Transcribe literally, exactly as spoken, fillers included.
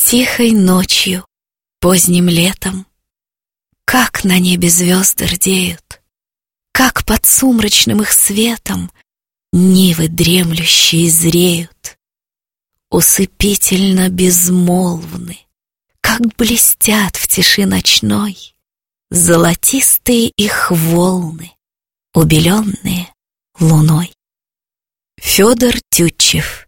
Тихой ночью, поздним летом, как на небе звезды рдеют, как под сумрачным их светом нивы дремлющие зреют. Усыпительно безмолвны, как блестят в тиши ночной золотистые их волны, убеленные луной. Федор Тютчев.